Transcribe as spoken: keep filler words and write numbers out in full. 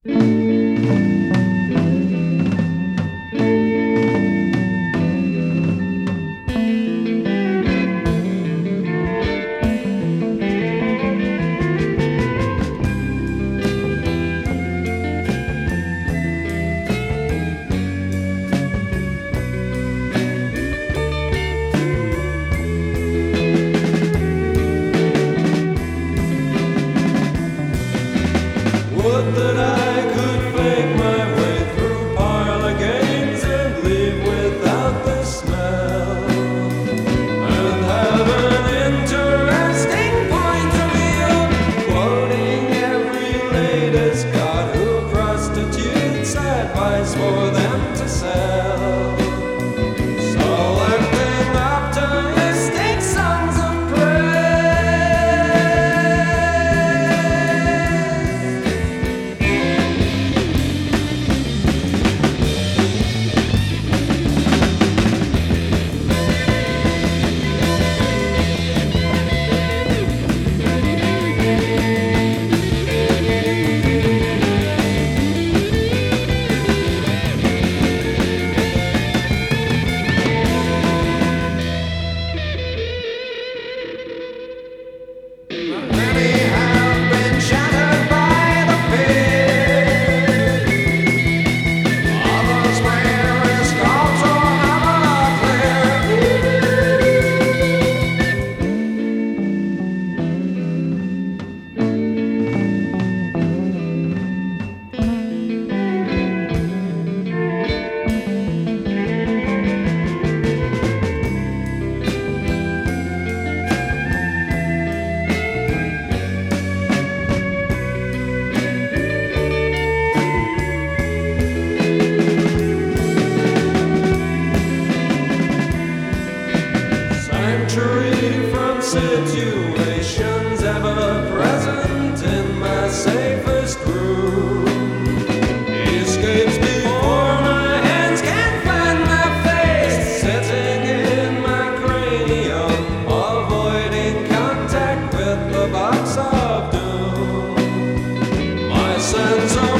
Would that I could fake my way through parlor games and leave without the smell, and have an interesting point of view, quoting every latest god who prostitutes advice for them to sell, selecting optimistic songs of praise. Sanctuary from situations ever present in my safest room. Escapes before my hands can find my face, sitting in my cranium, avoiding contact with the box of doom. My sense of